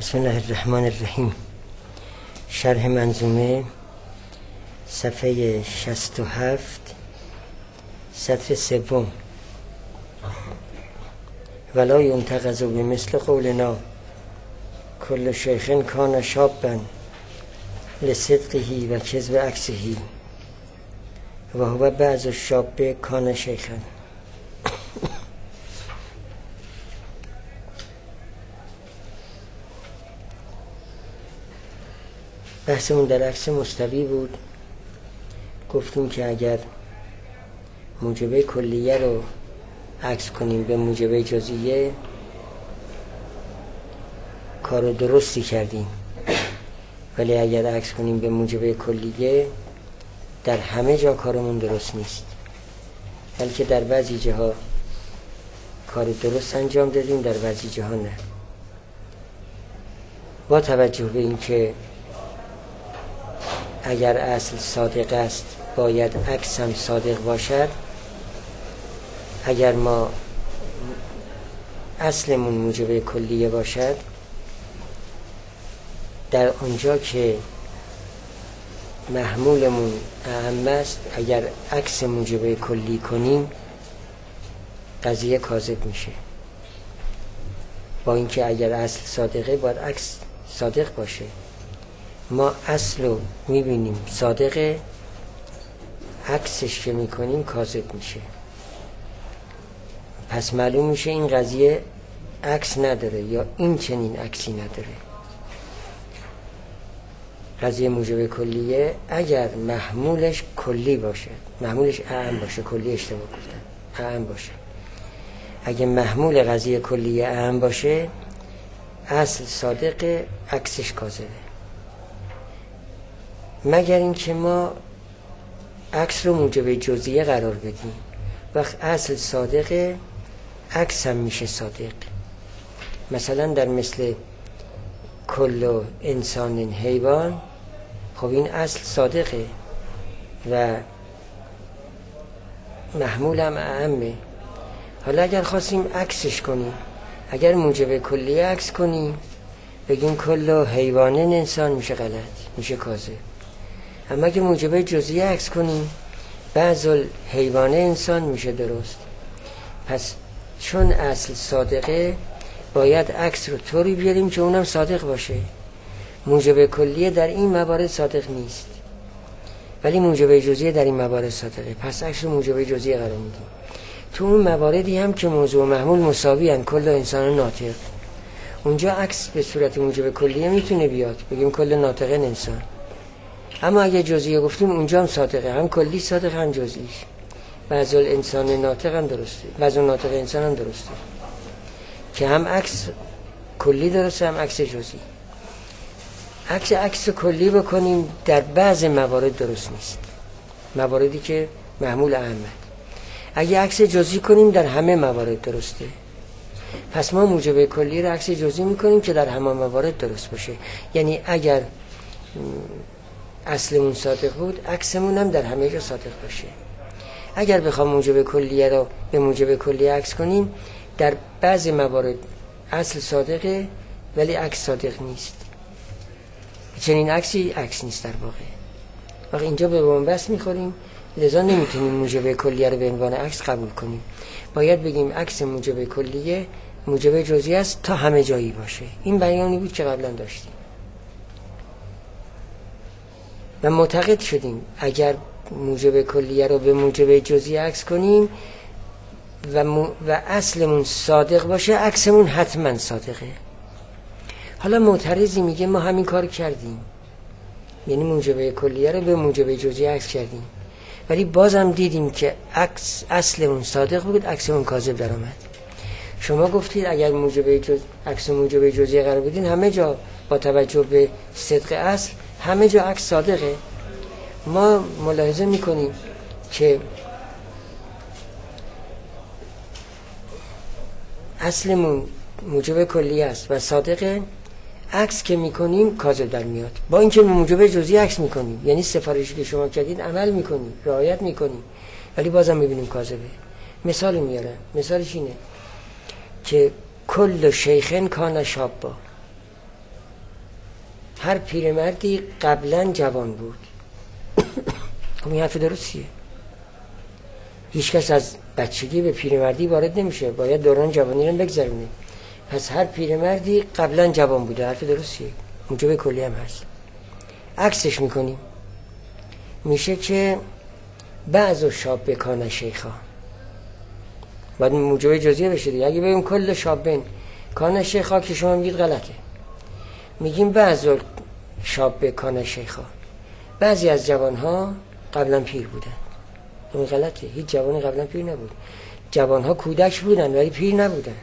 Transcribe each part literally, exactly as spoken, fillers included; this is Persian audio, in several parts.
بسم الله الرحمن الرحیم. شرح منظومه صفحه شصت و هفت سطر سوم. ولا ینتقض بمثل قولنا کل شیخ کان شابا لصدقه و کذب عکسه و هو بعض الشاب کان شیخا. بحثمون در عکس مستوی بود. گفتیم که اگر موجبه کلیه رو عکس کنیم به موجبه جزئیه کار درستی کردیم، ولی اگر عکس کنیم به موجبه کلیه در همه جا کارمون درست نیست، بلکه در بعضی جاها کار درست انجام دادیم، در بعضی جاها نه. با توجه به این که اگر اصل صادق است باید عکس هم صادق باشد، اگر ما اصلمون موجبه کلیه باشد، در آنجا که محمولمون اهم است اگر عکس موجبه کلی کنیم قضیه کاذب میشه. با اینکه اگر اصل صادقه باید عکس صادق باشه. ما اصل رو میبینیم صادقه، عکسش که میکنیم کاذب میشه. پس معلوم میشه این قضیه عکس نداره یا این چنین عکسی نداره. قضیه موجب کلیه اگر محمولش کلی باشه، محمولش اعم باشه، کلی اشتباه گفتم، اعم باشه. اگه محمول قضیه کلیه اعم باشه اصل صادقه، عکسش کاذبه. مگر اینکه ما عکس رو موجب جزئیه قرار بدیم، وقت اصل صادقه عکس هم میشه صادق. مثلا در مثل کل انسان حیوان، خب این اصل صادقه و محمول هم اعمه. حالا اگر خواستیم عکسش کنیم، اگر موجب کلیه عکس کنیم بگیم کل حیوان انسان، میشه غلط، میشه کاذب. اما اگه موجب جزئیه عکس کنیم بعض الحیوان انسان، میشه درست. پس چون اصل صادقه باید عکس رو طوری بیاریم که اونم صادق باشه. موجب کلیه در این موارد صادق نیست، ولی موجب جزئیه در این موارد صادقه. پس عکس رو موجب جزئیه قرار میدیم. تو اون مواردی هم که موضوع و محمول مساوی ان، کل انسان ناطق، اونجا عکس به صورت موجب کلیه میتونه بیاد، بگیم کل ناطق انسان. اما اگه جزئیه گفتیم اونجا هم صادقه، هم کلی صادق هم جزئیش. بعض الانسان ناطق هم درسته، بعض ناطق انسان هم درسته، که هم عکس کلی درسته هم عکس جزئی. عکس عکس کلی بکنیم در بعض موارد درست نیست، مواردی که محمول اعمه. اگه عکس جزئی کنیم در همه موارد درسته. پس ما موجب کلی رو عکس جزئی میکنیم که در همه موارد درست باشه. یعنی اگر اصلمون صادق بود عکسمون هم در همه جا صادق باشه. اگر بخوام موجب کلیه رو به موجب کلیه عکس کنیم در بعضی موارد اصل صادقه ولی عکس صادق نیست. چنین عکسی عکس نیست در واقع. وقت اینجا به بنبست میخوریم، لذا نمیتونیم موجب کلیه رو به عنوان عکس قبول کنیم. باید بگیم عکس موجب کلیه موجب جزئی است تا همه جایی باشه. این بیانی بود که قبلا داشتیم و معتقد شدیم اگر موجب کلیه رو به موجب جزئی عکس کنیم و, م... و اصلمون صادق باشه عکسمون حتما صادقه. حالا معترضی میگه ما همین کار کردیم، یعنی موجب کلیه رو به موجب جزئی عکس کردیم، ولی بازم دیدیم که عکس اصلمون صادق بود، عکسمون کاذب در آمد. شما گفتید اگر موجب جز... عکس موجب جزئی قرار بدین همه جا با توجه به صدق اصل همه جا عکس صادقه. ما ملاحظه میکنیم که اصلمون موجب کلی است و صادقه، عکس که میکنیم کاذب در میاد. با اینکه موجب جزئی عکس میکنیم، یعنی سفارشی که شما کردید عمل میکنیم، رعایت میکنیم، ولی بازم میبینیم کاذبه. مثال میارم، مثالش اینه که کل شیخ کان شابا، هر پیرمردی قبلا جوان بود. خب این حرف درستیه. هیچ کس از بچگی به پیرمردی وارد نمیشه، باید دوران جوانی رو بگذرونه. پس هر پیرمردی قبلا جوان بوده، حرف درستیه، موجب کلی هم هست. عکسش میکنیم میشه که بعض شاب کان شیخا، باید موجب جزئیه بشه دیگه. اگه بگیم کل شابن کان شیخا که شما میگید غلطه، میگیم بعض شاب کان شیخا، بعضی از جوانها قبلا پیر بودن. این غلطه، هیچ جوانی قبلا پیر نبود. جوانها کودک بودن ولی پیر نبودن.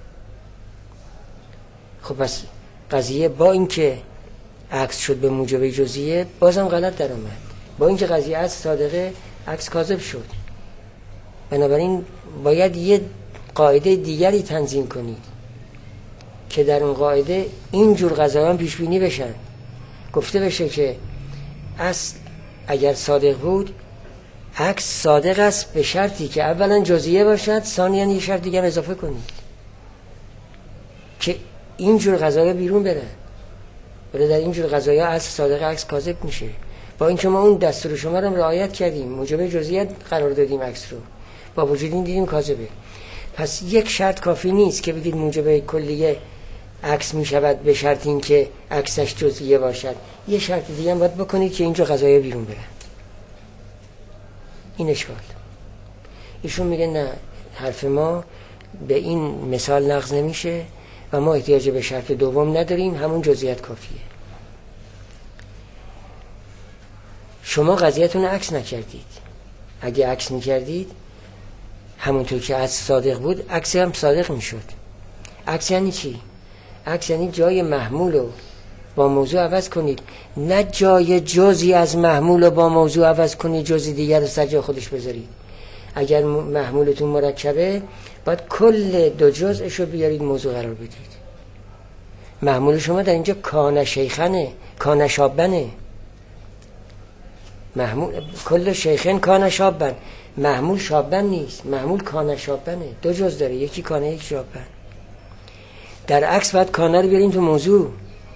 خب پس قضیه با اینکه عکس شد به موجب جزئیه بازم غلط در اومد. با اینکه قضیه از صادقه عکس کاذب شد. بنابراین باید یه قاعده دیگری تنظیم کنید که در اون قاعده اینجور قضایان پیش بینی بشن. گفته بشه که اصل اگر صادق بود عکس صادق است به شرطی که اولا جزئیه باشد، ثانیاً یه شرط دیگه اضافه کنید که اینجور قضایا بیرون بره. ولی در اینجور قضایا اصل صادق عکس کاذب میشه. با اینکه ما اون دستور شما رو رعایت کردیم، موجب جزئیت قرار دادیم عکس رو، با وجود این دیدیم کاذبه. پس یک شرط کافی نیست که بگید موجب کلیه عکس میشود به شرط اینکه عکسش جزئیه باشد. یه شرط دیگه هم باید بکنید که اینجور قضایا بیرون بره. این اشکال. ایشون میگه نه، حرف ما به این مثال نقض نمیشه و ما احتیاج به شرط دوم نداریم، همون جزئیات کافیه. شما قضیه‌تون عکس نکردید. اگه عکس میکردید همونطور که عکس صادق بود عکس هم صادق میشد. عکس یعنی چی؟ عکس یعنی جای محمول رو با موضوع عوض کنید، نه جای جزئی از محمول رو با موضوع عوض کنید جزئی دیگر رو سر جای خودش بذارید. اگر محمولتون مرکبه باید کل دو جزءش رو بیارید موضوع قرار بدید. محمول شما در اینجا کان شیخنه، کان شابنه. محمول کل شیخن کان شابن، محمول شابن نیست، محمول کان شابنه. دو جزء داره، یکی کانه یک شابن. در عکس باید کانه رو بیاریم تو موضوع،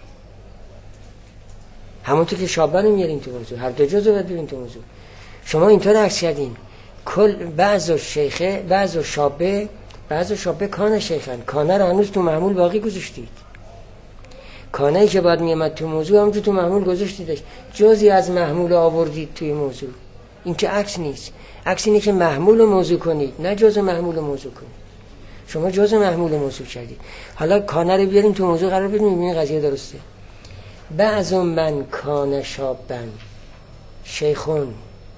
همونطور که شابن رو میاریم تو موضوع. هر دو جزء رو باید بیاریم تو موضوع. شما اینطور عکس کردین کل بعض شیخه بعض شابه بعض شابه کان شیخن، کانه رو هنوز تو محمول باقی گذاشتید. کانه‌ای که باید میامد تو موضوع همونجور تو محمول گذاشتیدش، جزئی از محمول آوردید توی موضوع. این که عکس نیست. عکس اینه که محمول رو موضوع کنید، نه جزء محمول رو موضوع کنید. شما جزء محمول رو موضوع کردید، حالا کانه رو بیاریم تو موضوع قرار بدیم، این قضیه درسته. بعض من کان شابن شیخون،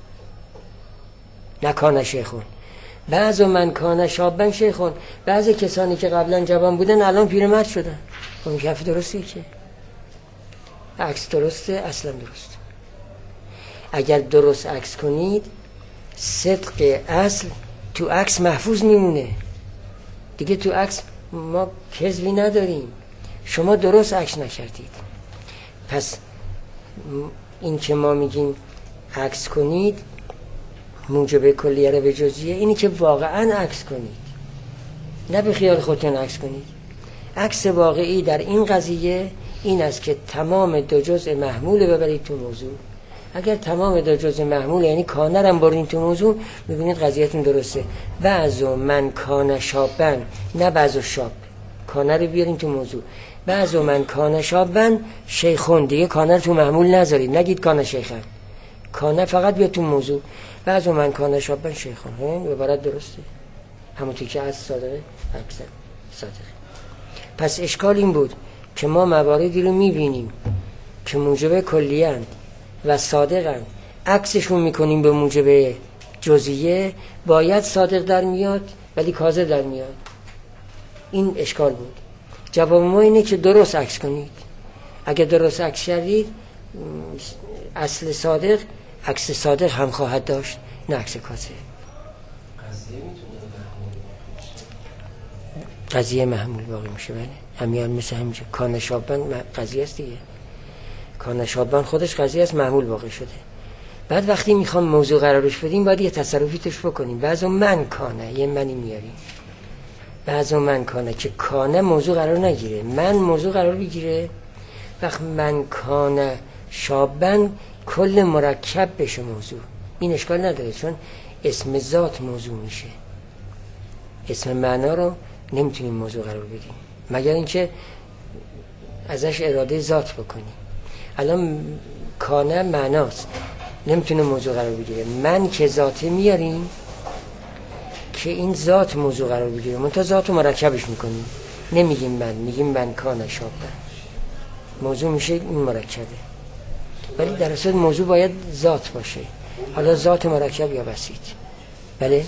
نه کان شیخون. بعض من کان شابن شیخون، بعضی کسانی که قبلا جوان بودن الان پیرمرد شدن. اون حرف درسته که عکس درسته، اصلا درسته. اگر درست عکس کنید صدق اصل تو عکس محفوظ میمونه دیگه. تو عکس ما کذبی نداریم. شما درست عکس نکردید، پس این که ما میگیم عکس کنید موجب کلیه رو به جزئیه، اینی که واقعا عکس کنید، نه به خیال خودتون عکس کنید. عکس واقعی در این قضیه این است که تمام دو جزء محمول ببرید تو موضوع. اگر تمام دو جزء محمول یعنی کانه رو برید تو موضوع، میبینید قضیهتون درسته. بعضو من کان شابن، نه بعضو شاب، کانه رو بیارین تو موضوع. بعضو من کان شابن شیخون، دیگه کانه رو تو محمول نذارید، نگید کان شیخن، کانه فقط بیاد تو موضوع. بعضو من کان شابن شیخون، این عبارت درسته، همونطور که از صادقه اکثر صادقه. پس اشکال این بود که ما مواردی رو میبینیم که موجب کلیه‌اند و صادقند، عکسشون میکنیم به موجب جزئیه، باید صادق در میاد ولی کاذب در میاد. این اشکال بود. جواب ما اینه که درست عکس کنید. اگه درست عکس کردید اصل صادق عکس صادق هم خواهد داشت، نه عکس کاذب. قضیه محمول باقی میشه. بله همیان مثل همینجا کان شابن قضیه است دیگه. کان شابن خودش قضیه است، محمول باقی شده. بعد وقتی میخوام موضوع قرارش بدیم باید یه تصرفی توش بکنیم. بعضا من کانه یه منی میاریم، بعضا من کانه که کانه موضوع قرار نگیره، من موضوع قرار بگیره. وقت من کان شابن کل مرکب بشه موضوع، این اشکال نداره، چون اسم ذات موضوع میشه. اسم معنا رو نمیتونیم موضوع قرار بدیم مگر اینکه ازش اراده ذات بکنیم. الان کانه معناست، نمیتونه موضوع قرار بگیره. من که ذاته میاریم که این ذات موضوع قرار بگیره، منتها ذات رو مرکبش میکنیم، نمیگیم من، میگیم من کانه شابن، موضوع میشه این مرکبه. ولی در اصل موضوع باید ذات باشه، حالا ذات مرکب یا بسیط. بله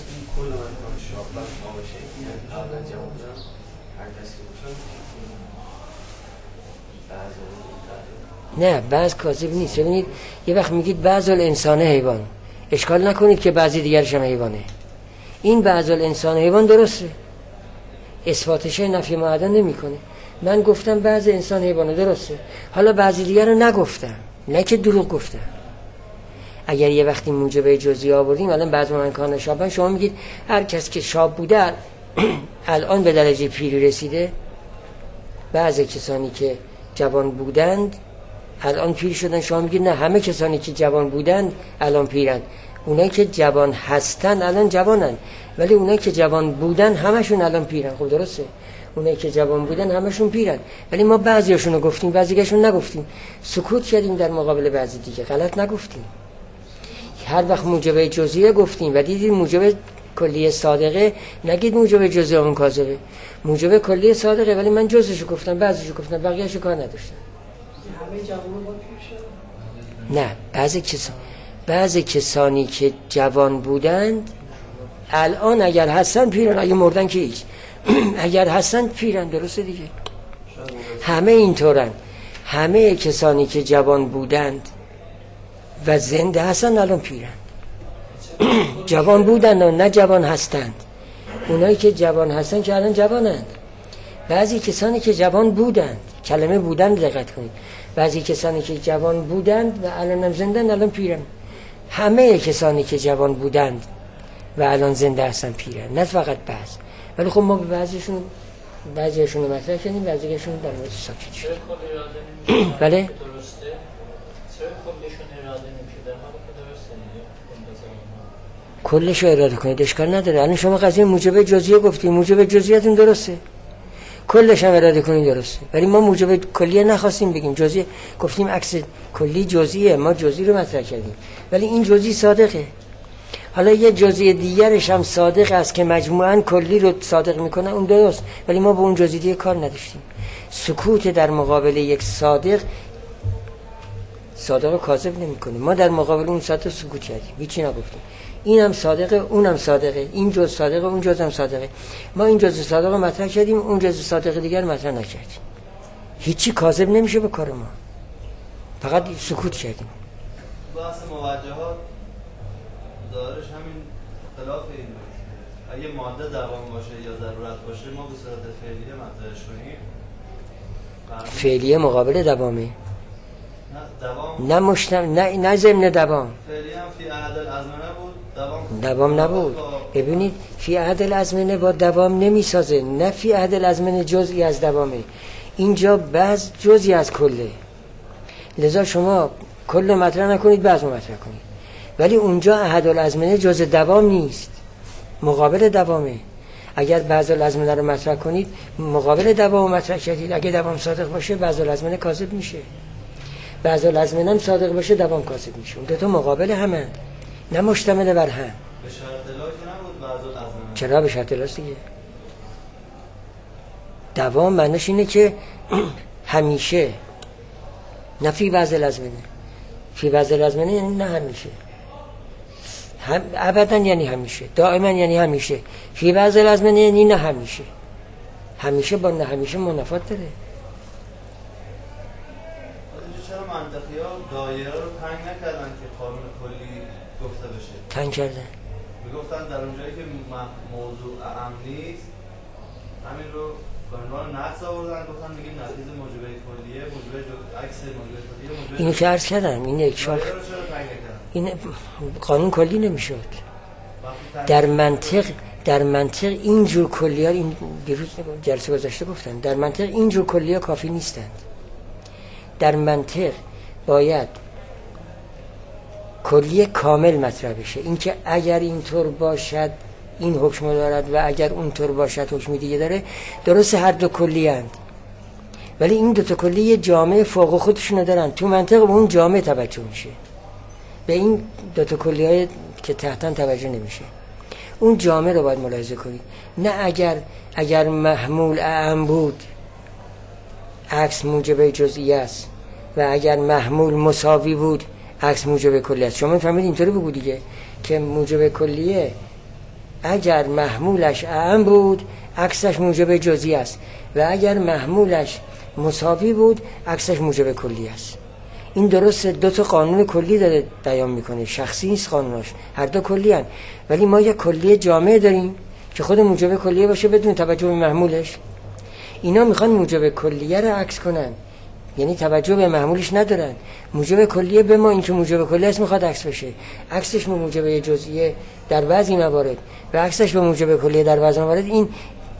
نه، بعض کاذب نیست. ببینید یه وقت میگید بعض الانسان حیوان، اشکال نکنید که بعضی دیگرش هم حیوانه. این بعض الانسان حیوان درسته، اثباتش نفی معدا نمیکنه. من گفتم بعض انسان حیوانه درسته، حالا بعضی دیگر رو نگفتم، نه که دروغ گفتم. اگر یه وقتی موجبه جزئی آوردیم، الان بعض من کان شابن، شما میگید هر کس که شاب بوده الان به درجه پیری رسیده، بعضی کسانی که جوان بودند الان پیر شدن. شما میگید نه، همه کسانی که جوان بودند الان پیرند. اونایی که جوان هستن الان جوانن، ولی اونایی که جوان بودن همشون الان پیرن. خب درسته، اونایی که جوان بودن همشون پیرن، ولی ما بعضیاشون رو گفتیم بعضیاشون نگفتیم، سکوت کردیم در مقابل بعضی دیگه، غلط نگفتیم. هر وقت موجبه جزئیه گفتیم و دیدید موجبه کلیه صادقه، نگید موجبه جزئیه اون کاذبه. موجبه کلیه صادقه ولی من جزءشو گفتم بعضیشو گفتم بقیه‌شو کار نداشتم. همه جوانان با پیر شدن؟ نه، بعضی کسان بعضی کسانی که جوان بودند الان اگر هستن پیرن، اگه مردن که هیچ. اگر هستن پیرن، درسته دیگه. همه اینطورن، همه کسانی که جوان بودند و زنده هستن الان پیرن. جوان بودند و نه جوان هستند. اونایی که جوان هستن که الان جوانند. بعضی کسانی که جوان بودند، کلمه بودند دقت کنید، بعضی کسانی که جوان بودند و الان هم زندن الان پیرن. همه کسانی که جوان بودند و الان زنده هستن پیرن، نه فقط بعض. ولی خب ما به بعضیشون بعضیشون رو مطرح کردیم، بعضیشون در مورد ساکت شد. بله؟ درسته؟ چرا کلشون اراده نمیشه در حالی که درسته دیگه؟ کلش رو اراده کنید اشکال نداره. الان شما قضیه موجب جزئیه گفتیم، موجب جزئیاتون درسته، کلش هم اراده کنید درسته، ولی ما موجب کلیه نخواستیم بگیم، جزئی گفتیم عکس کلی جزئیه، ما جزئی رو مطرح کردیم، ولی این جزئی صادقه. حالا یه جزئی دیگرش هم صادق است که مجموعاً کلی رو صادق میکنه، اون درست، ولی ما با اون جزئی دیگه کار نداشتیم. سکوت در مقابل یک صادق، صادق رو کاذب نمیکنه. ما در مقابل اون صادق سکوت کردیم، هیچی نگفتیم. اینم صادقه، اونم صادقه، این جزء صادقه، اون جزء هم صادقه. ما این جزء صادق رو مطرح کردیم، اون جزء صادق دیگر مطرح نکردیم. هیچی کاذب نمیشه به کار ما، فقط سکوت کردیم. بحث موجهات ظاهرش همین اختلاف این اگه ماده دوام باشه یا ضرورت باشه ما به صورت فعلیه مطرحش کنیم. فعلیه مقابل دوامه، نه دوام نه مشتم نه نه ضمن دوام. فعلیه هم فی عهد الازمنه بود، دوام دوام نبود. ببینید فی عهد الازمنه با دوام نمیسازه، نه فی عهد الازمنه جزئی از دوامه، اینجا بعض جزئی از کله. لذا شما کل مطرح نکنید، بعض مطرح کنید، ولی اونجا عهد الازمنه جزء دوام نیست، مقابل دوامه. اگر بعض الازمنه رو مطرح کنید مقابل دوام مطرح کردید. اگه دوام صادق باشه بعض الازمنه کاذب میشه، بعض الازمنه هم صادق باشه دوام کاذب میشه. اون دو تا مقابل همن، نه مشتمل بر هم. به شرط لا که نبود بعض الازمنه. چرا به شرط لاست دیگه؟ دوام معنیش اینه که همیشه، نه فی بعض الازمنه. فی بعض الازمنه یعنی نه همیشه، هم ابدا یعنی همیشه، دائما یعنی همیشه. فی بعض الازمنه یعنی نه همیشه. همیشه با نه همیشه منافات داره. چرا منطقی ها دایره رو تنگ نکردن که قانون کلی گفته بشه؟ تنگ کردن، میگفتن در اونجایی که موضوع اهم نیست همین رو به عنوان نقص آوردن، گفتن میگیم نتیجه موجبه کلیه، موجبه عکس موجبه کلیه، موجبه اینو که عرض کردم، این یک شاخ، این قانون کلی نمیشد. در منطق در منطق اینجور کلیه، این دیروز جلسه گذشته گفتن، در منطق اینجور کلیه کافی نیستند. در منطق باید کلیه کامل مطرح بشه. اینکه اگر اینطور باشد این حکم دارد و اگر اونطور باشد حکم دیگه داره، درست هر دو کلی اند، ولی این دو تا کلی جامعه فوق خودشونو دارن. تو منطق به اون جامعه توجه میشه، به این دو تا کلی های که تحتاً توجه نمیشه. اون جامعه رو باید ملاحظه کنید. نه اگر اگر محمول اعم بود عکس موجب جزئی است و اگر محمول مساوی بود عکس موجب کلی است. شما میفهمید اینطوری بگو دیگه که موجب کلیه اگر محمولش اعم بود عکسش موجب جزئی است و اگر محمولش مساوی بود عکسش موجب کلی است. این درسته، دو تا قانون کلی داره بیان میکنه، شخصی نیست قانوناش، هر دو کلی هن. ولی ما یک کلی جامعه داریم که خود موجب کلیه باشه بدون توجه به محمولش. اینا میخوان موجب کلیه رو عکس کنن، یعنی توجه به محمولش ندارن. موجب کلیه به ما این که موجب کلیه است میخواد عکس بشه، عکسش به موجب جزئیه در بعضی موارد و عکسش به موجب کلیه در بعضی موارد. این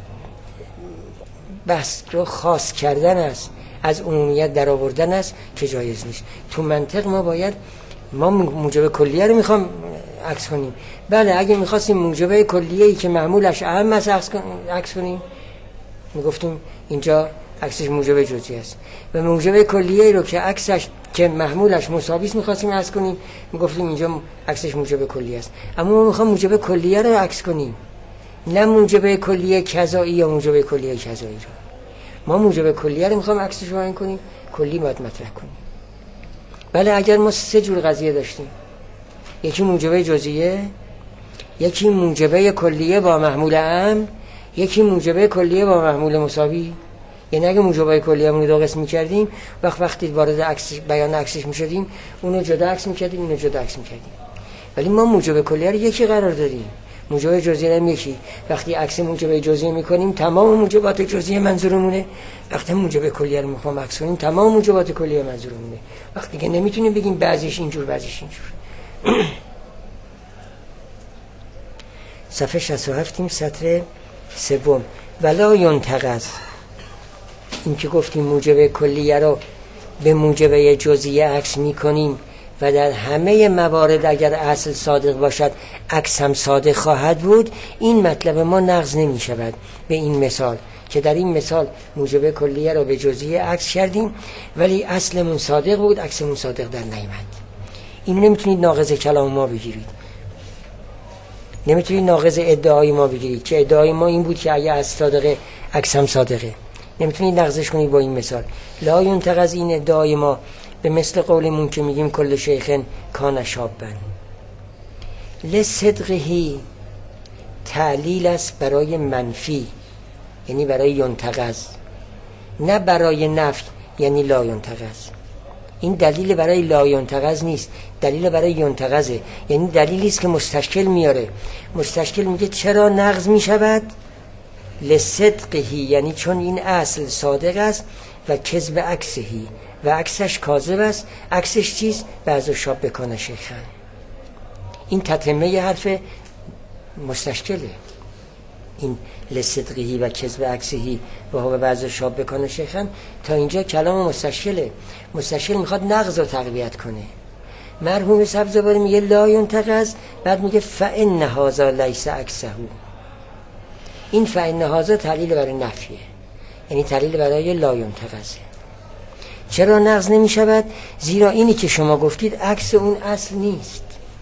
بس رو خاص کردن است، از عمومیت در آوردن است که جایز نیست. تو منطق ما باید ما موجب کلیه رو میخوام عکس کنیم. بله اگه میخواستیم موجب کلیه‌ای که معمولش اهم است عکس کنیم میگفتیم اینجا عکسش موجب جزئی است، و موجب کلیه‌ای رو که عکسش که محمولش مساوی است می‌خواستیم عکس کنیم میگفتیم اینجا عکسش موجب کلیه است. اما ما می‌خوام موجب کلیه رو عکس کنیم، نه موجب کلیه کذایی یا موجب کلیه کذایی رو. ما موجب کلیه رو می‌خوام عکسش رو بیان کنیم، کلی باید مطرح کنیم. بله اگر ما سه جور قضیه داشتیم، یکی موجب جزئیه، یکی موجب کلیه با محمول عام، یکی موجب کلیه با محمول مساوی، یعنی اگه موجبای کلیه رو دو قسم می‌کردیم، وقت وقتی وارد عکس بیان عکسش می‌شدیم اونو جدا عکس می‌کردیم اینو جدا عکس می‌کردیم. ولی ما موجب کلیه رو یکی قرار دادیم، موجب جزئی هم یکی. وقتی عکس موجب جزئی می‌کنیم تمام موجبات جزئی منظورمونه، وقتی موجب کلیه رو می‌خوام عکس کنیم تمام موجبات کلیه منظورمونه. وقتی که نمی‌تونیم بگیم بعضیش اینجور بعضیش اینجور. صفحه شصت و هفت سطر سوم. ولا ینتقض، این که گفتیم موجب کلیه رو به موجب جزئی عکس میکنیم و در همه موارد اگر اصل صادق باشد عکس هم صادق خواهد بود، این مطلب ما نقض نمی شود. به این مثال که در این مثال موجب کلیه رو به جزئی عکس کردیم ولی اصلمون صادق بود عکسمون صادق در نیامد. این نمیتونید ناقض کلام ما بگیرید، نمیتونید ناقض ادعای ما بگیرید که ادعای ما این بود که اگه اصل صادقه عکس هم صادقه. نمیتونید نقضش کنید با این مثال. لا ینتقض، این ادعای ما به مثل قولمون که میگیم کل شیخن کان شابن. لصدقهی تعلیل است برای منفی، یعنی برای ینتقض، نه برای نفی یعنی لا ینتقض. این دلیل برای لا ینتقض نیست، دلیل برای ینتقضه، یعنی دلیلی است که مستشکل میاره. مستشکل میگه چرا نقض میشود؟ لصدقهی، یعنی چون این اصل صادق است و کذب عکسهی و عکسش کاذب است. عکسش چیست؟ بعض شاب بکنه شیخن. این تتمه حرف مستشکله، این لصدقهی و کذب عکسهی و هو بعض شاب بکنه شیخن. تا اینجا کلام مستشکله. مستشکل میخواد نقض رو تقویت کنه. مرحوم سبزواری میگه لا ینتقض، بعد میگه فإن هذا لیس عکسه. این فإن هذا تعلیل برای نفیه، یعنی تعلیل برای لا ینتقضه. چرا نقض نمی شود؟ زیرا اینی که شما گفتید عکس اون اصل نیست.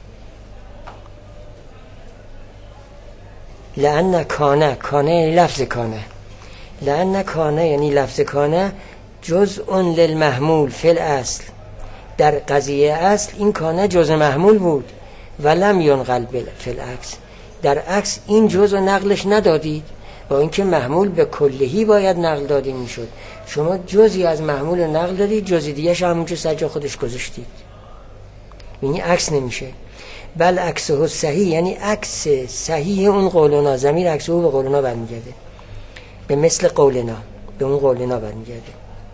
لأن کانه، کانه یعنی لفظ کانه، لأن کانه یعنی لفظ کانه جزء للمحمول فی الاصل. در قضیه اصل این کانه جزء محمول بود ولم ینقل فی العکس. در عکس این جزء نقلش ندادید، با اینکه محمول به کلهی باید نقل داده میشد. شما جزئی از محمول نقل دادید، جزئی دیگه‌اش همونجا سجا خودش گذاشتید، یعنی عکس نمیشه. بل عکسه صحیح، یعنی عکس صحیح اون قولنا، ضمیر عکسه به قولنا برمیگرده، به مثل قولنا، به اون قولنا برمیگرده.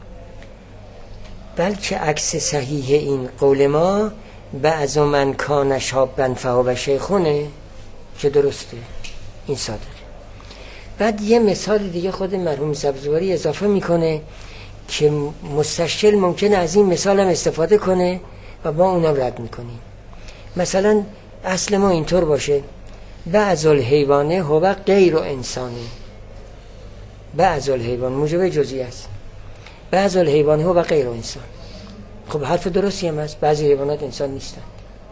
بلکه عکس صحیح این قول ما بعض من کان شابن فهو شیخونه، که درسته، این صادقه. بعد یه مثال دیگه خود مرحوم سبزواری اضافه میکنه که مستشکل ممکنه از این مثال هم استفاده کنه و ما اونم رد میکنیم. مثلا اصل ما اینطور باشه بعض الحیوانه هو غیر انسانه. بعض الحیوان موجب جزئی است. بعض الحیوانه هو غیر انسان. خب حرف درستی هم هست، بعضی حیوانات انسان نیستن.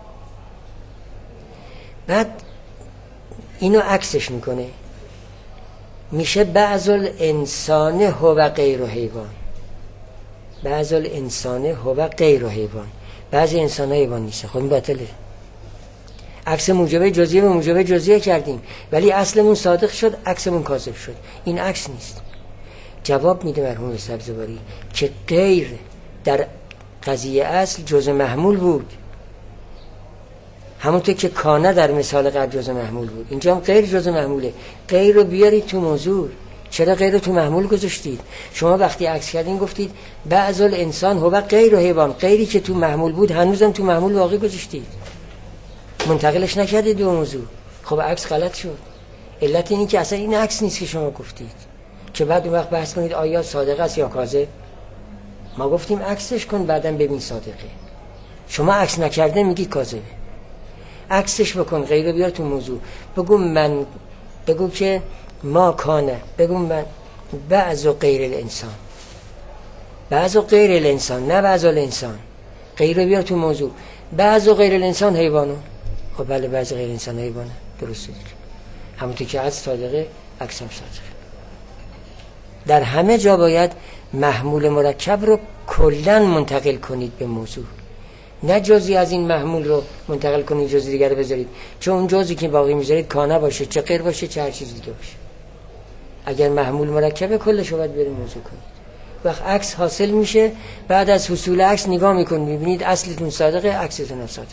بعد اینو عکسش میکنه، میشه بعض الانسان هو غیر حیوان. بعض الانسان هو غیر حیوان. بعضی انسان ها حیوان نیستن. خب این باطله. عکس موجب جزئیه به موجب جزئیه کردیم ولی اصلمون صادق شد، عکسمون کاذب شد. این عکس نیست. جواب میده مرحوم سبزواری که غیر در قضیه اصل جزء محمول بود، همونطور که کانه در مثال قبل جزء محمول بود. اینجا هم غیر جزء محموله. غیر رو بیارید تو موضوع. چرا غیر رو تو محمول گذاشتید؟ شما وقتی عکس کردین گفتید بعض الانسان هو غیر حیوان. غیری که تو محمول بود هنوزم تو محمول واقع گذاشتید، منتقلش نکردید به موضوع. خب عکس غلط شد. علت اینی که اصلا این عکس نیست که شما گفتید، که بعد اون وقت بحث کنید آیا صادق است یا کاذب. ما گفتیم عکسش کن بعدم ببین صادقه. شما عکس نکرده میگی کاذبه. عکسش بکن، غیر بیار تو موضوع. بگو من بگو که ما کانه، بگو من بعض و غیر الانسان. بعض و غیر الانسان، نه بعض الانسان. غیر بیار تو موضوع. بعض و غیر الانسان حیوانو. خب بله بعض غیر انسان حیوانه. درسته دیگه. همونطور که عکس صادقه عکس هم صادقه. در همه جا باید محمول مرکب رو کلاً منتقل کنید به موضوع، نه جزئی از این محمول رو منتقل کنید جزئی دیگر رو بذارید، چون اون جزئی که باقی میذارید کانه باشه، چه غیر باشه، چه هر چیز دیگه باشه. اگر محمول مرکبه کلش رو باید بریم موضوع کنید. وقت عکس حاصل میشه، بعد از حصول عکس نگاه میکنید میبینید اصلتون صادقه، عکستون هم صادقه.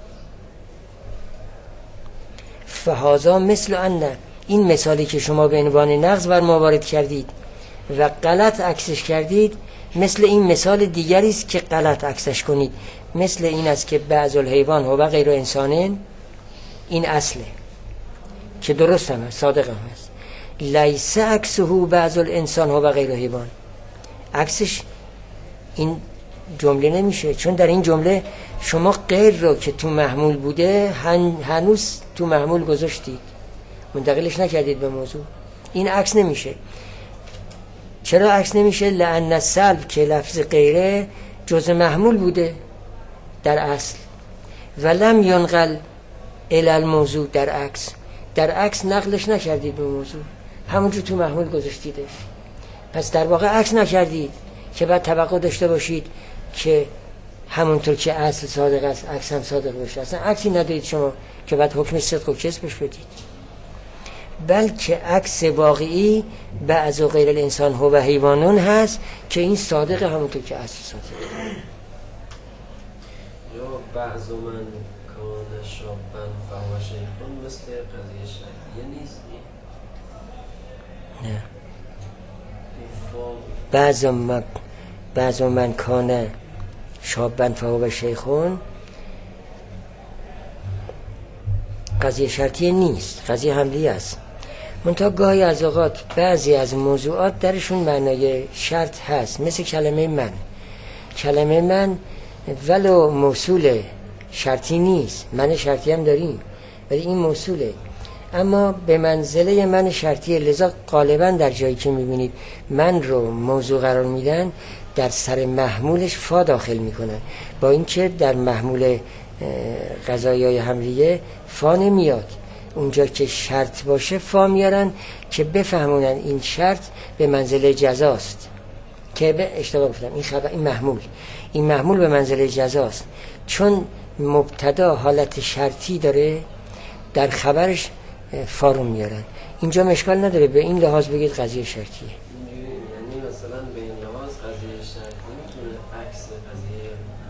فهذا مثل ان، این مثالی که شما به عنوان نقض بر ما وارد کردید و غلط عکسش کردید، مثل این مثال دیگری است که غلط عکسش کنید. مثل این است که بعض الحیوان هو غیر انسانن، این اصله که درست هم هست، صادق هم هست. لیس عکسه بعض الانسان هو غیر حیوان. عکسش این جمله نمیشه، چون در این جمله شما غیر رو که تو محمول بوده هن هنوز تو محمول گذاشتید، منتقلش نکردید به موضوع. این عکس نمیشه. چرا عکس نمیشه؟ لأن سلب که لفظ غیره جزء محمول بوده در اصل، ولم ینقل الی الموضوع. در عکس در عکس نقلش نکردید به موضوع، همونجور تو محمول گذاشتیدش. پس در واقع عکس نکردید که بعد توقع داشته باشید که همونطور که اصل صادق است عکس هم صادق باشه. اصلا عکسی ندارید شما که بعد حکم صدق و کذبش بدید، بلکه عکس واقعی بعض و غیر الانسان هو حیوانون هست که این صادق همونطور که اصل صادق. یا بعض من کان شابن فهو شیخون مثل قضیه شرعیه نیست. نه، بعض من بعض من کان شابن فهو شیخون قضیه شرطیه نیست، قضیه حملیه است. منتها گاهی از اوقات بعضی از موضوعات درشون معنای شرط هست، مثل کلمه من. کلمه من ولو موصول شرطی نیست، من شرطی هم داریم ولی این موصوله، اما به منزله من شرطیه. لذا غالبا در جایی که میبینید من رو موضوع قرار میدن در سر محمولش فا داخل میکنن، با اینکه در محمول قضایای حملیه فا نمیاد. اونجا که شرط باشه فا میارن که بفهمونن این شرط به منزله جزاست. که به اشتباه گفتم، این خبر این محمول این محمول به منزله جزاست، چون مبتدا حالت شرطی داره در خبرش فا رو میارن. اینجا مشکل نداره، به این لحاظ بگید قضیه شرطیه. یعنی مثلا به این لحاظ قضیه شرطی میتونه عکس قضیه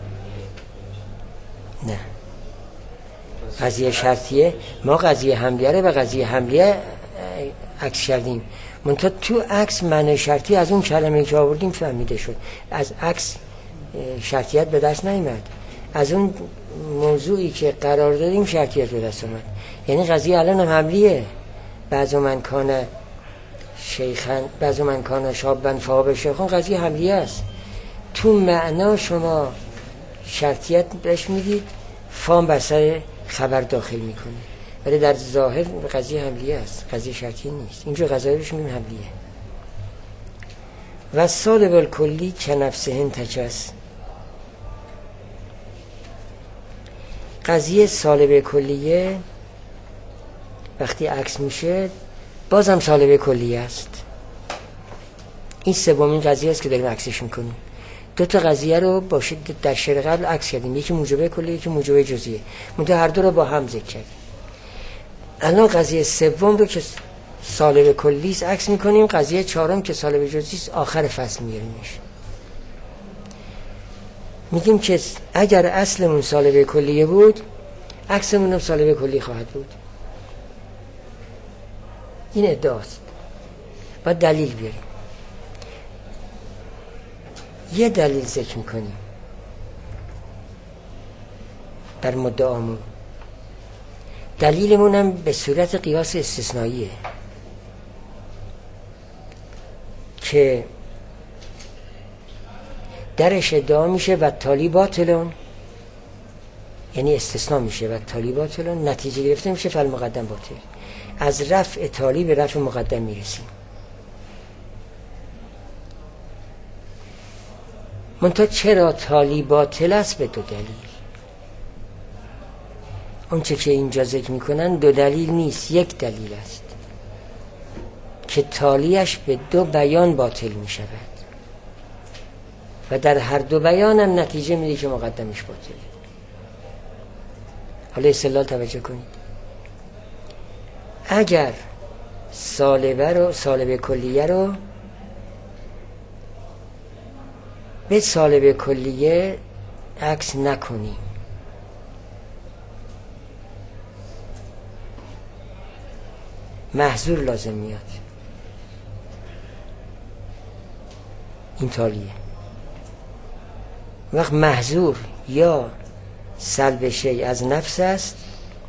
نه، قضیه شرطیه. ما قضیه حملیه رو به قضیه حملیه عکس کردیم، منتها تو عکس معنی شرطی از اون کلمه که آوردیم فهمیده شد. از عکس شرطیت به دست نیامد، از اون موضوعی که قرار دادیم شرطیت به دست اومد. یعنی قضیه الان هم حملیه. بعض من کانه شیخن بعض من کان شابن فهو شیخون قضیه حملیه است. تو معنا شما شرطیت بهش میدید، فام بر سر خبر داخل میکنه، ولی در ظاهر قضیه حملیه است، قضیه شرطی نیست. اینجا قضیه روش میگیم حملیه. و سالب الکلی که نفسهن تچس، قضیه سالب کلیه وقتی عکس میشه بازم سالب کلیه است. این سومین قضیه است که داریم عکسش میکنیم. دو تا قضیه رو با در شعر قبل عکس کردیم، یکی موجبه کلیه یکی موجبه جزئیه، منتها هر دو رو با هم ذکر کردیم. الان قضیه سوم رو که سالب کلی است عکس میکنیم، قضیه چهارم که سالب جزئی است آخر فصل میاریمش. میگیم که اگر اصلمون سالب کلیه بود عکسمون هم سالب کلی خواهد بود. این ادعاست. باید دلیل بیاریم. یه دلیل ذکر میکنیم در مدعامون. دلیلمون هم به صورت قیاس استثنائیه که درش ادعا میشه و تالی باطلون، یعنی استثناء میشه و تالی باطلون، نتیجه گرفته میشه فعل مقدم باطل. از رفع تالی به رفع مقدم میرسیم. منتها چرا تالی باطل است؟ به دو دلیل. اون چه که اینجا ذکر میکنن دو دلیل نیست، یک دلیل است که تالیش به دو بیان باطل میشود و در هر دو بیان هم نتیجه میده که مقدمش باطله. حالا استدلال توجه کنید. اگر سالبه رو سالب کلیه رو به سالب کلیه عکس نکنیم، محظور لازم میاد. این تالیه. وقت محظور یا سلب شیء از نفس است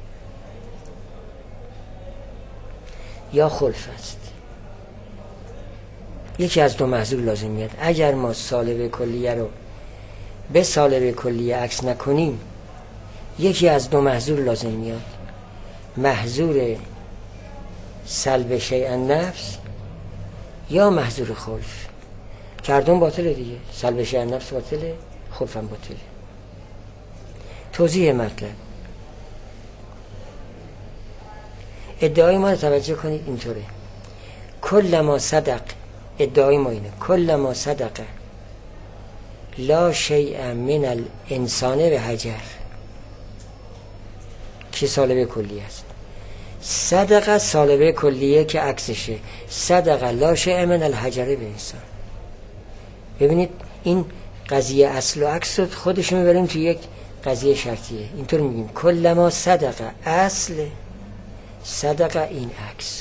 یا خلف است. یکی از دو محظور لازم میاد. اگر ما سالب کلیه رو به سالب کلیه عکس نکنیم یکی از دو محظور لازم میاد، محظور سلب شیء نفس یا محظور خلف. کردون باطله دیگه، سلب شیء نفس باطله، خلف هم باطله. توضیح مطلب. ادعای ما رو توجه کنید اینطوره. کل ما صدق، ادعای ما اینه، کل ما صدق لا شیء من الانسان به حجر که سالبه کلی است. صدق سالبه کلیه که عکسشه. صدق لا شیء من الحجر به انسان. ببینید این قضیه اصل و عکس رو خودش میبریم توی یک قضیه شرطیه. اینطور میگیم کل ما صدق، اصل صدق این عکس،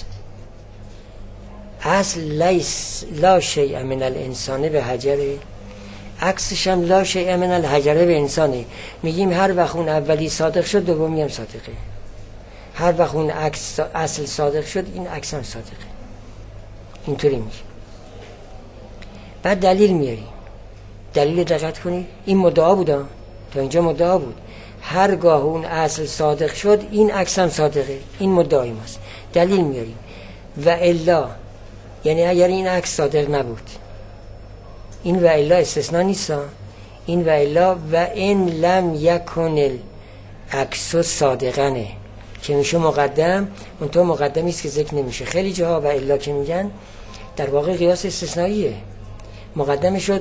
اصل لیس لا شیء من الانسان به حجره، عکسش هم لا شیء من الحجره به انسانه. میگیم هر وقت اون اولی صادق شد دومی هم صادقه، هر وقت اون عکس اصل صادق شد این عکس هم صادقه. اینطوری میگیم. بعد دلیل میاریم. دلیل دقت کنید. این مدعا بود، تا اینجا مدعا بود. هرگاه اون اصل صادق شد این عکس هم صادقه. این مدعای ماست. دلیل میاریم. و الا، یعنی اگر این عکس صادق نبود، این و الا استثناء نیست، این و الا و ان لم یکن العکس صادقنه که میشه مقدم، اون تو مقدمی است که ذکر نمیشه. خیلی جاها و الا که میگن در واقع قیاس استثنائیه، مقدم شد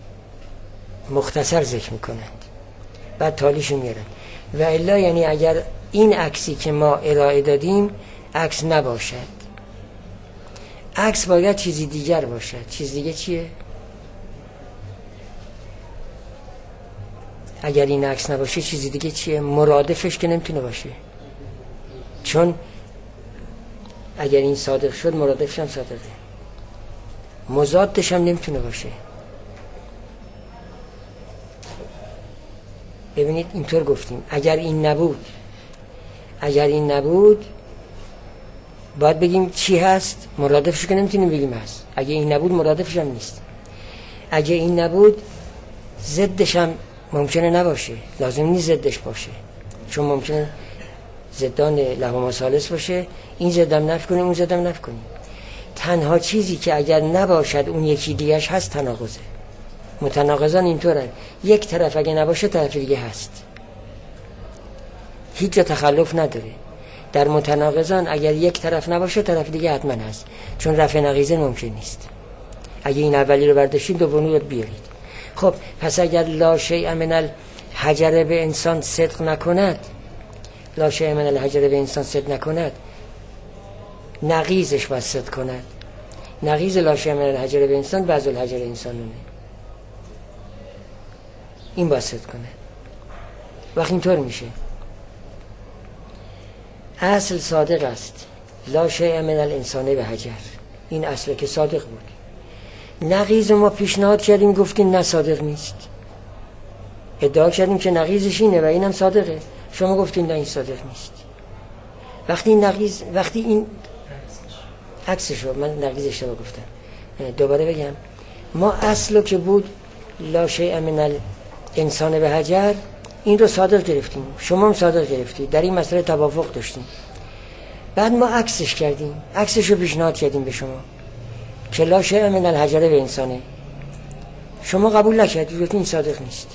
مختصر ذکر میکنند بعد تالیشو میارن. و الا یعنی اگر این عکسی که ما ارائه دادیم عکس نباشد، عکس باید چیزی دیگر باشد. چیز دیگه چیه؟ اگر این عکس نباشه چیزی دیگه چیه؟ مرادفش که نمیتونه باشه، چون اگر این صادق شد مرادفش هم صادقه، مضادش هم نمیتونه باشه. ببینید اینطور گفتیم اگر این نبود، اگر این نبود باید بگیم چی هست، مرادفش که نمیتونیم بگیم هست. اگه این نبود مرادفش هم نیست. اگه این نبود ضدش هم ممکنه نباشه، لازم نیست ضدش باشه، چون ممکنه ضدان لهما ثالث باشه، این ضدم نفی کنه اون ضدم نفی کنه. تنها چیزی که اگر نباشد اون یکی دیگه‌اش هست تناقضه. متناقضان اینطوره، یک طرف اگه نباشه طرف دیگه هست، هیچ جا تخلف نداره. در متناقضان اگر یک طرف نباشه طرف دیگه حتما هست، چون رفع نقیضه ممکن نیست. اگه این اولی رو برداشتید دومی رو بیارید. خب پس اگر لا شیء من الحجر به انسان صدق نکند، لا شیء من الحجر به انسان صدق نکند، نقیضش باید صدق کند. نقیض لا شیء من الحجر به انسان بعض الحجر انسانونه، این باید صدق کنه. وقت اینطور میشه اصل صادق است، لا شیء من الانسان به حجر، این اصله که صادق بود. نقیض ما پیشنهاد کردیم گفتیم نه صادق نیست، ادعا کردیم که نقیضش اینه و اینم صادقه، شما گفتین نه این صادق نیست. وقتی این نقیض، وقتی این عکسش رو، من نقیض اشتباه گفتم، دوباره بگم، ما اصلو که بود لا شیء من الانسان به حجر، این رو صادق گرفتیم، شما هم صادق گرفتید، در این مسئله توافق داشتیم. بعد ما عکسش کردیم، عکسش رو پیشنهاد کردیم به شما که لا شیء من الحجر به انسانه، شما قبول نکردید، گفتید این صادق نیست.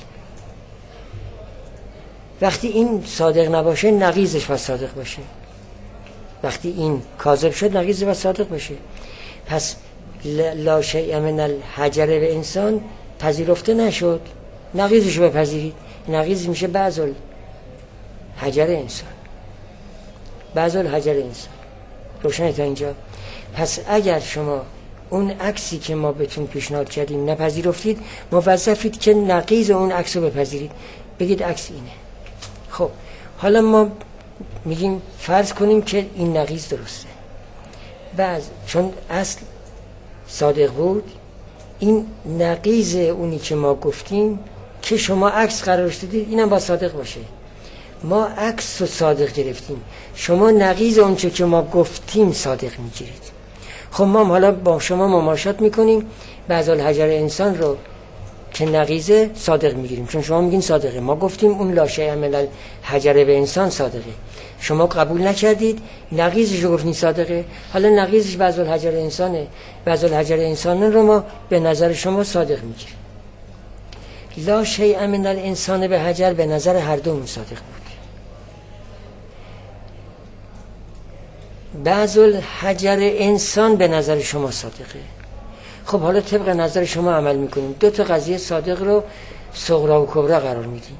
وقتی این صادق نباشه نقیضش باید صادق باشه، وقتی این کاذب شد نقیضش باید صادق باشه. پس لا شیء من الحجر به انسان پذیرفته نشد، نقیضش رو بپذیرید، نقیض میشه بعض الحجر انسان، بعض الحجر انسان. روشنه تا اینجا؟ پس اگر شما اون عکسی که ما بهتون پیشنهاد کردیم نپذیرفتید، موظفید که نقیض اون عکس رو بپذیرید، بگید عکس اینه. خب حالا ما میگیم فرض کنیم که این نقیض درسته، بعض چون اصل صادق بود، این نقیض اونی که ما گفتیم که شما عکس قرارش دادید اینم با صادق باشه. ما عکس رو صادق گرفتیم، شما نقیض اون چه که ما گفتیم صادق میگیرید. خب ما حالا با شما مماشات میکنیم، بعض الحجر انسان رو که نقیضه صادق میگیریم، چون شما میگین صادقه، ما گفتیم اون لا شیء من الحجر به انسان صادقه، شما قبول نکردید، نقیضش رو گفتین صادقه، حالا نقیضش بعض الحجر انسانه، بعض الحجر انسان رو ما به نظر شما صادق میگیریم. لا شیء من الانسان به حجر به نظر هر دومون صادق بود. بعض الحجر انسان به نظر شما صادقه. خب حالا طبق نظر شما عمل میکنیم، دو تا قضیه صادق رو صغرا و کبرا قرار میدیم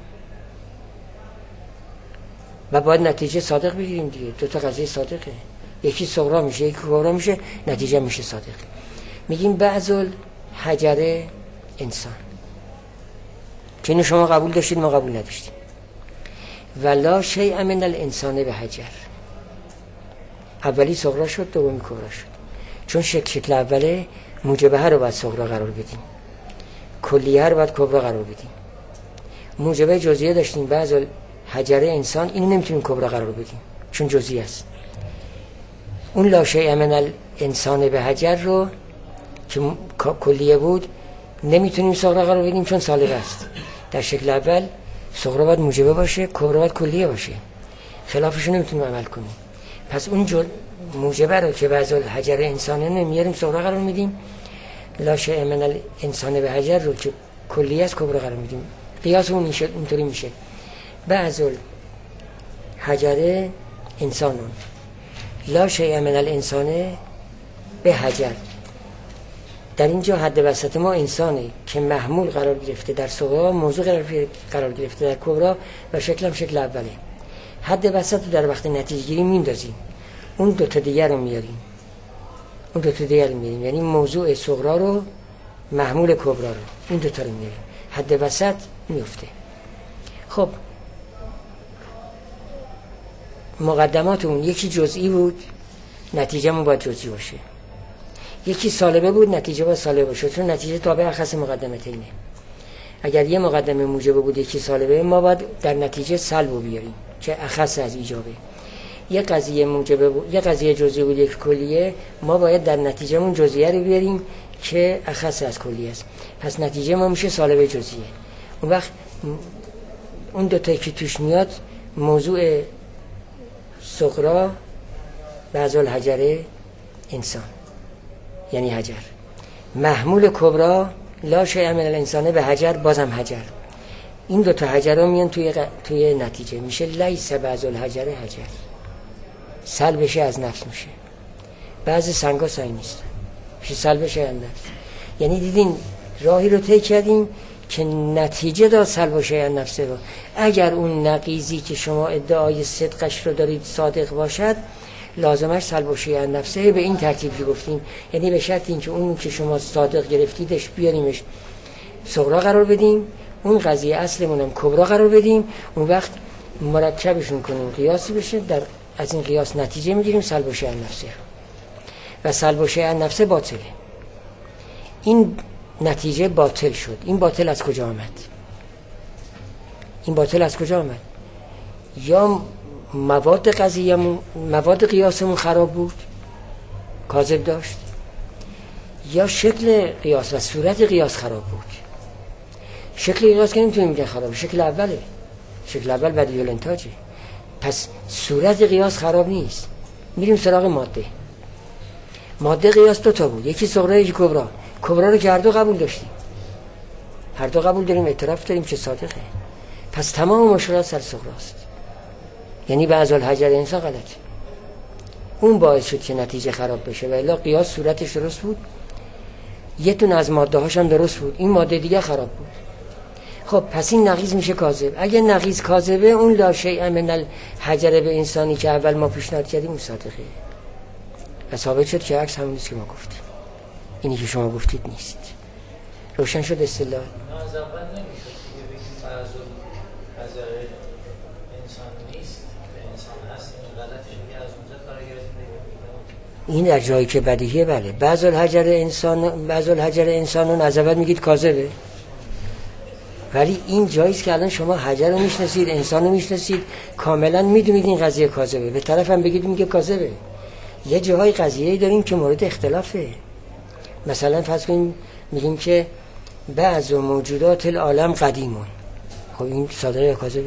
و باید نتیجه صادق بگیریم دیگه. دو تا قضیه صادقه، یکی صغرا میشه یکی کبرا میشه، نتیجه میشه صادق. میگیم بعض الحجر انسان، که اینو شما قبول داشتید ما قبول نداشتیم. ولا شیء من الانسان به حجر، اولی صغرا شد دومی کبرا شد، چون شکل شکل اوله موجبه رو باید صغرا قرار بدیم، کلیه رو باید کبرا قرار بدیم. موجبه جزئیه داشتیم بعض حجر انسان، اینو نمیتونیم کبرا قرار بدیم چون جزئی است. اون لا شیء من الانسان به حجر رو که کلیه بود نمیتونیم صغرا قرار بدیم چون سالغه است. در شکل اول صغرا باید موجبه باشه، کبرا باید کلیه باشه، خلافش رو نمیتونیم عمل کنیم. پس اون جو موجبه رو که بعض الحجر انسانه نمیاریم صغرا قرار میدیم، لا شیء من الانسان به حجر رو که کلیه است کبرا قرار میدیم. قیاس اون میشه اینطوری میشه بعض الحجر انسانون لا شیء من الانسان به حجر. در اینجا حد وسط ما انسانه که محمول قرار گرفته در صغرا، موضوع قرار قرار گرفته در کبرا و شکل هم شکل اوله. حد وسط رو در وقت نتیجه گیری میندازیم، اون دو تا دیگر رو میاریم، اون دو تا دیگر رو میاریم، یعنی موضوع صغرا رو محمول کبرا رو، این دو تا رو میاریم، حد وسط میفته. خب مقدمات اون یکی جزئی بود، نتیجه مون باید جزئی باشه، یکی سالبه بود، نتیجه باید سالبه باشه، چون نتیجه تابع اخص مقدمتینه. اگر یه مقدمه موجبه بود یکی سالبه، ما باید در نتیجه سلب رو بیاریم که اخص از ایجابه. یه قضیه موجبه بود، یه قضیه جزئی بود یک کلیه، ما باید در نتیجهمون جزئیه رو بیاریم که اخص از کلیه است. پس نتیجه ما میشه سالب جزئیه. اون وقت اون دو تا که توش میاد موضوع صغرا بعض الحجر انسان یعنی حجر، محمول کبرا لا شیء من الانسان به حجر بازم حجر. این دو تا حجر ها میان توی ق... توی نتیجه میشه لیس بعض الحجر حجر، سلبشه از نفس میشه. بعضی سنگا سنگ نیست میشه سلبشه از نفس. یعنی دیدین راهی رو طی کردیم که نتیجه داد سلبشه از نفس رو. اگر اون نقیضی که شما ادعای صدقش رو دارید صادق باشد لازمش سلبشه از نفسه. به این ترتیب که گفتیم، یعنی به شرط این که اون که شما صادق گرفتیدش بیاریمش صغرا قرار بدیم، اون قضیه اصلمونم کبرا قرار بدیم، اون وقت مرکبشون کنیم قیاسی بشه، در از این قیاس نتیجه میگیریم سلبشه از نفسه و سلبشه از نفسه باطله. این نتیجه باطل شد. این باطل از کجا آمد؟ این باطل از کجا آمد؟ یا مواد قضیه‌مون، مواد قیاسمون خراب بود، کاذب داشت، یا شکل قیاس و صورت قیاس خراب بود. شکل قیاس که نمیتونیم میگن خرابه، شکل اوله، شکل اول بدیهی الانتاجه. پس صورت قیاس خراب نیست. میریم سراغ ماده. ماده قیاس دو تا بود، یکی صغرا یکی کبرا. کبرا رو که هر دو قبول داشتیم، هر دو قبول داریم، اعتراف داریم که صادقه. پس تمام مشکلات سر صغراست. یعنی بعض الحجر انسان غلطه. اون باعث شد که نتیجه خراب بشه و الا قیاس صورتش درست بود، یه تون از ماده هاش هم درست بود، این ماده دیگه خراب بود. خب پس این نقیض میشه کاذب. اگه نقیض کاذبه اون لا شیء من الحجر به انسانی که اول ما پیشنهاد کردیم اون صادقه. و ثابت شد که عکس همون نیست که ما گفتیم. اینی که شما گفتید نیست. روشن شد استدلال؟ از اول نمیشد دیگه بگیم بعض الحجر انسان نیست به انسان هست، این غلطش دیگه از اونجا کار گرفتیم. این در جایی که بدیهیه بله. بعض الحجر انسان، بعض الحجر انسانون از اول میگید کاذبه، ولی این جاییست که الان شما حجر رو میشناسید، انسان رو میشناسید، کاملا میدونید این قضیه کاذبه، به طرف هم بگید میگه کاذبه. یه جاهای قضیه‌ای داریم که مورد اختلافه. مثلا فرض کنیم میگیم که بعض موجودات العالم قدیمون، خب این صادقه یا کاذبه؟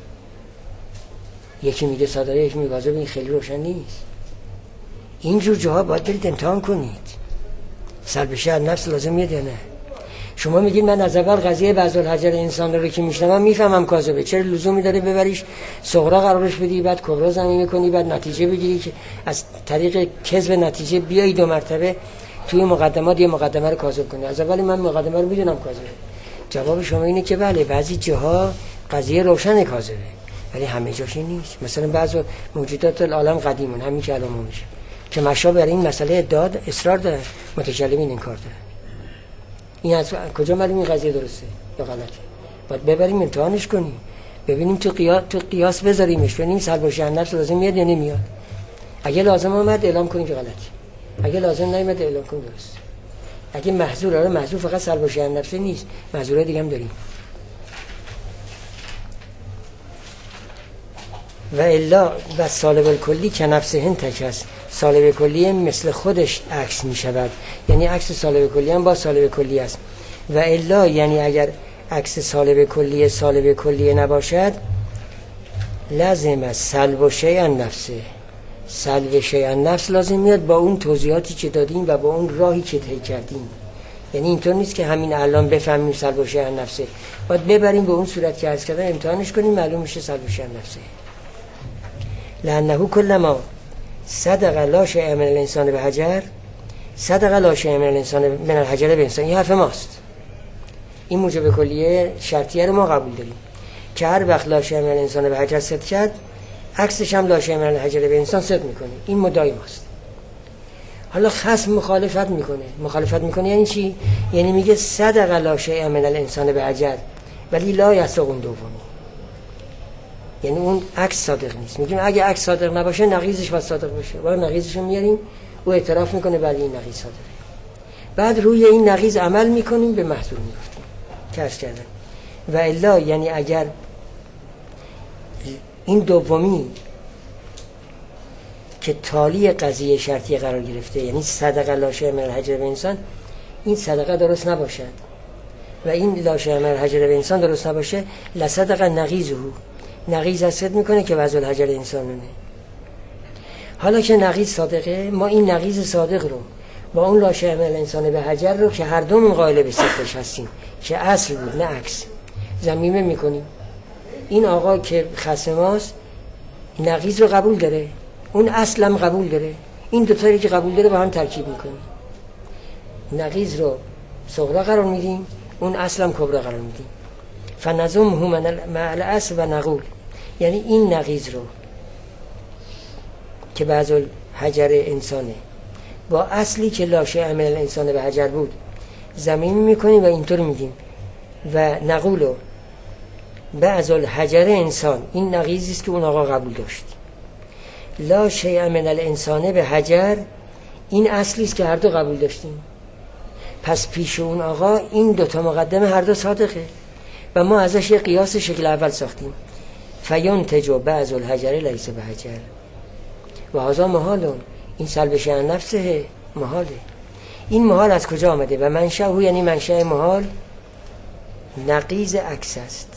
یکی میگه صادقه یکی میگه کاذبه، این خیلی روشن نیست. اینجور جاها باید برید امتحان کنید. سلبشه از نفس لازم میاد یا نه؟ شما میگید من از اول قضیه بعض الحجر انسان رو که میشنوم میفهمم کاذبه، چرا لزومی داره ببریش صغرا قرارش بدی بعد کبرا زمینه کنی بعد نتیجه بگیری که از طریق کذب نتیجه بیای دو مرتبه توی مقدمات یه مقدمه رو کاذب کنی؟ از اول من مقدمه رو میدونم کاذبه. جواب شما اینه که بله بعضی جاها قضیه روشن کاذبه ولی همه جاش نیست. مثلا بعضی موجودات العالم قدیمون، همین که الان میشه که مشابه برای این مسئله داد اصرار داره، متکلمین انکار داره. این از کجا معلومه این قضیه درسته یا غلطه؟ باید ببریم امتحانش کنیم، ببینیم تو قیاس تو قیاس بذاریمش، ببینیم سلبشه از نفس لازم میاد یا نمیاد. اگه لازم اومد اعلام کنیم که غلطه، اگه لازم نیومد اعلام کنیم درسته. اگه محظور آره محظور فقط سلبشه از نفس نیست، محظورای دیگه هم داریم. و الا و سالب الکلی که نفسهن تکس، سالب کلی مثل خودش عکس می شود، یعنی عکس سالب کلی هم با سالب کلی است. و الا یعنی اگر عکس سالب کلی سالب کلی نباشد لازم است سلب شیء نفسه، سلب شیء نفس لازم میاد با اون توضیحاتی که دادیم و با اون راهی که طی کردیم. یعنی اینطور نیست که همین الان بفهمیم سلب شیء نفسه، باید ببریم به اون صورت که عرض کردم امتحانش کنیم معلوم میشه سلب شیء نفسه. لانه کلما صدق لا شیء من الانسان به حجر صدق لا شیء من الانسان من الحجر به انسان. این حرف ماست. این موجب کلیه شرطیه رو ما قبول داریم که هر وقت لا شیء من الانسان به حجر صدق کرد عکسش هم لا شیء من الحجر به انسان صدق میکنه. این مدعای ماست. حالا خصم مخالفت میکنه. مخالفت میکنه یعنی چی؟ یعنی میگه صدق لا شیء من الانسان به حجر ولی لا یصدق اون دومی، یعنی اون عکس صادق نیست. میگیم اگه عکس صادق نباشه نقیضش باید صادق باشه، باید نقیضش رو میاریم او اعتراف میکنه بله این نقیض صادقه، بعد روی این نقیض عمل میکنیم به محظور میفتیم که عرض کردن. و الا یعنی اگر این دومی که تالی قضیه شرطی قرار گرفته، یعنی صدقه لا شیء من الحجر به انسان، این صدقه درست نباشد و این لا شیء من الحجر به انسان درست نباشه، لصدق نقیضه، نقیض حسد میکنه که وضع الحجر انسانونه. حالا که نقیض صادقه، ما این نقیض صادق رو با اون لا شیء من الانسان به حجر رو که هر دومون قائل به صدقش هستیم که اصل بود نه عکس، ضمیمه میکنیم. این آقا که خصم ماست نقیض رو قبول داره، اون اصل هم قبول داره، این دو تایی که قبول داره با هم ترکیب میکنیم. نقیض رو صغرا قرار میدیم، اون اصل هم کبرا قرار میدیم. فنظمه مع الاصل و نقول، یعنی این نقیض رو که بعض الحجر انسانه با اصلی که لا شیء من الانسان به حجر بود ضمیم میکنیم و اینطور میگیم و نقولو بعض الحجر انسان، این نقیضی است که اون آقا قبول داشت. لا شیء من الانسان به حجر، این اصلی است که هر دو قبول داشتیم. پس پیش اون آقا این دوتا مقدمه هر دو صادقه و ما ازش یه قیاس شکل اول ساختیم. فینتج بعض الحجر لیس به حجر و هذا محالون، این سلب شأن نفسه محاله. این محال از کجا آمده؟ و منشأ، یعنی منشأ محال نقیض عکس است.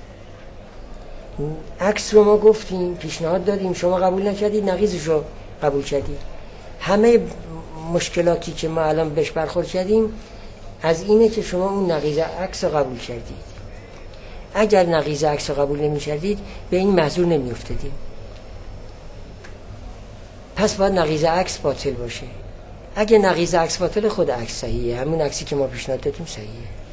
عکس رو ما گفتیم، پیشنهاد دادیم، شما قبول نکردید، نقیضش رو قبول کردید. همه مشکلاتی که ما الان بهش برخورد کردیم از اینه که شما اون نقیض عکس رو قبول کردید. اگر نقیض عکس رو قبول نمی کردید به این محضور نمی افتادیم. پس باید نقیض عکس باطل باشه. اگه نقیض عکس باطل، خود عکس صحیحه، همون عکسی که ما پیشنهاد دادیم صحیحه.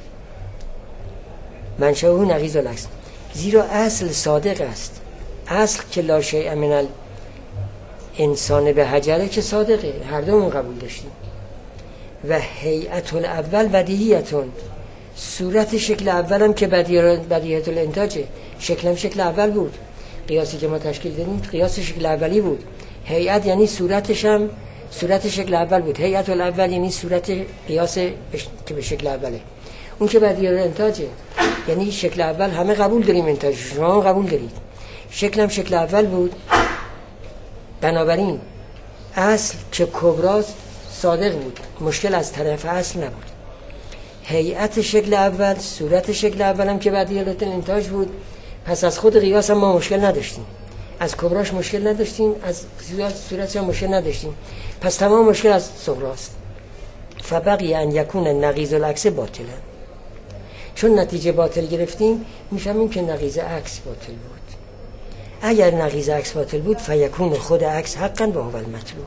منشأ اون نقیض العکس، زیرا اصل صادق است. اصل که لا شیء من الانسان به حجره که صادقه، هر دومون قبول داشتیم. و هیئت الاول بدیهیتون، صورت شکل اولم که بدیهیت الانتاجه، شکلم شکل اول بود، قیاسی که ما تشکیل دادیم قیاس شکل اولی بود. هیئت یعنی صورتش هم صورت شکل اول بود. هیئت الاول یعنی صورت قیاس بش... که به شکل اوله. اون که بدیهیت الانتاجه، یعنی شکل اول همه قبول داریم، انتاج شما هم قبول دارید، شکلم شکل اول بود. بنابراین اصل که کبراست صادق بود، مشکل از طرف اصل نبود. هیئت شکل اول، صورت شکل اول هم که بدیهیت الانتاج بود، پس از خود قیاس هم ما مشکل نداشتیم، از کبراش مشکل نداشتیم، از صورتش هم مشکل نداشتیم، پس تمام مشکل از صغراست. فبقی ان یکون نقیض العکس باطلا، چون نتیجه باطل گرفتیم میفهمیم که نقیض عکس باطل بود. اگر نقیض عکس باطل بود فیکون خود عکس حقا و هو المطلوب.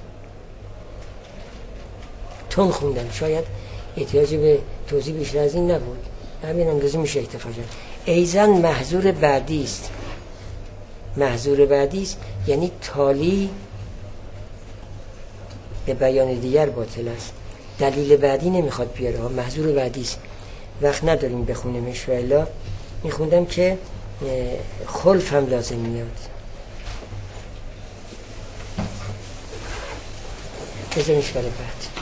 تون خوندم، شاید احتیاجی به توضیح بیشتر از این نبود، همین اندازه میشه اکتفا کرد. ایزن محظور بعدی است. محظور بعدی است یعنی تالی به بیان دیگر باطل است. دلیل بعدی نمیخواد بیاره، محظور بعدی است. وقت نداریم بخونیمش، و الا میخوندم که خلف هم لازم میاد. بذاریمش برای بعد.